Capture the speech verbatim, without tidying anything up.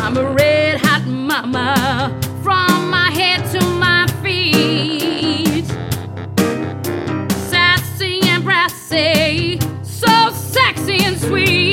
I'm a red hot mama from my head to my feet. Sassy and brassy, so sexy and sweet.